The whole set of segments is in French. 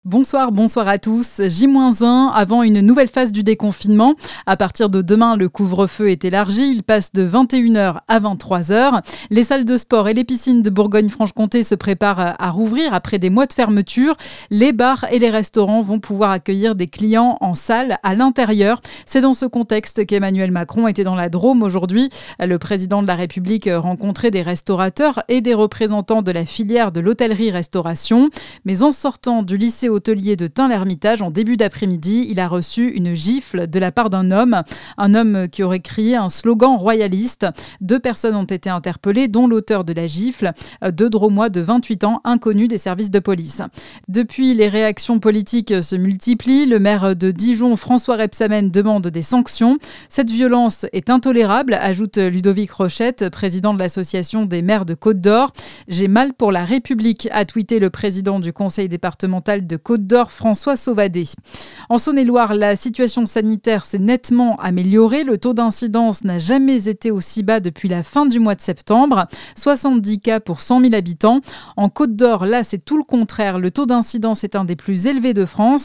Bonsoir à tous. J-1 avant une nouvelle phase du déconfinement. À partir de demain, le couvre-feu est élargi. Il passe de 21h à 23h. Les salles de sport et les piscines de Bourgogne-Franche-Comté se préparent à rouvrir après des mois de fermeture. Les bars et les restaurants vont pouvoir accueillir des clients en salle à l'intérieur. C'est dans ce contexte qu'Emmanuel Macron était dans la Drôme aujourd'hui. Le président de la République rencontrait des restaurateurs et des représentants de la filière de l'hôtellerie-restauration. Mais en sortant du lycée hôtelier de Tain-l'Hermitage en début d'après-midi, il a reçu une gifle de la part d'un homme qui aurait crié un slogan royaliste. 2 personnes ont été interpellées, dont l'auteur de la gifle, 2 Drômois de 28 ans, inconnus des services de police. Depuis, les réactions politiques se multiplient. Le maire de Dijon, François Rebsamen, demande des sanctions. Cette violence est intolérable, ajoute Ludovic Rochette, président de l'association des maires de Côte-d'Or. J'ai mal pour la République, a tweeté le président du conseil départemental de Côte-d'Or, François Sauvadet. En Saône-et-Loire, la situation sanitaire s'est nettement améliorée. Le taux d'incidence n'a jamais été aussi bas depuis la fin du mois de septembre. 70 cas pour 100 000 habitants. En Côte-d'Or, là, c'est tout le contraire. Le taux d'incidence est un des plus élevés de France.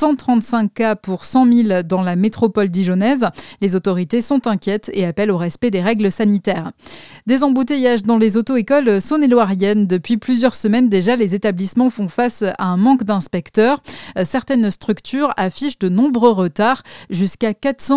135 cas pour 100 000 dans la métropole dijonnaise. Les autorités sont inquiètes et appellent au respect des règles sanitaires. Des embouteillages dans les auto-écoles saône-et-loiriennes. Depuis plusieurs semaines déjà, les établissements font face à un manque d'inspecteurs. Certaines structures affichent de nombreux retards, jusqu'à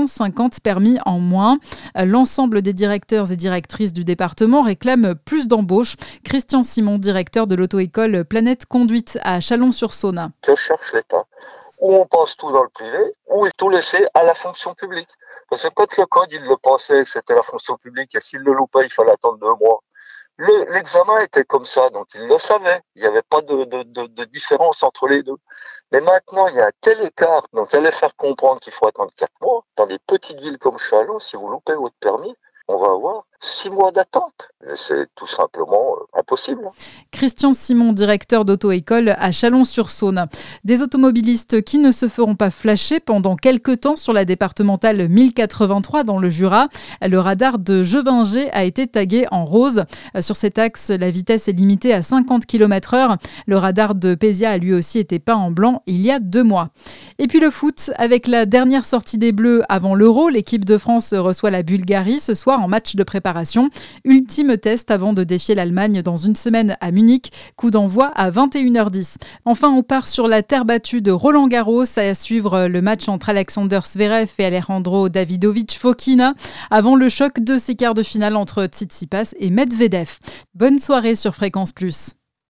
450 permis en moins. L'ensemble des directeurs et directrices du département réclament plus d'embauches. Christian Simon, directeur de l'auto-école Planète Conduite à Chalon-sur-Saône. Que cherche l'État ? Ou on pense tout dans le privé, ou il tout laissé à la fonction publique. Parce que quand le code, il le pensait que c'était la fonction publique, et s'il le loupait, il fallait attendre 2 mois. L'examen était comme ça, donc il le savait. Il n'y avait pas de différence entre les deux. Mais maintenant, il y a un tel écart, donc allez faire comprendre qu'il faut attendre 4 mois. Dans des petites villes comme Chalon, si vous loupez votre permis, on va avoir 6 mois d'attente. C'est tout simplement impossible. Christian Simon, directeur d'auto-école à Chalon-sur-Saône. Des automobilistes qui ne se feront pas flasher pendant quelques temps sur la départementale 1083 dans le Jura. Le radar de Jevinger a été tagué en rose. Sur cet axe, la vitesse est limitée à 50 km/h. Le radar de Pézia a lui aussi été peint en blanc il y a 2 mois. Et puis le foot, avec la dernière sortie des Bleus avant l'Euro, l'équipe de France reçoit la Bulgarie ce soir en match de préparation. Ultime test avant de défier l'Allemagne dans une semaine à Munich. Coup d'envoi à 21h10. Enfin, on part sur la terre battue de Roland-Garros à suivre le match entre Alexander Zverev et Alejandro Davidovich Fokina avant le choc de ces quarts de finale entre Tsitsipas et Medvedev. Bonne soirée sur Fréquence Plus.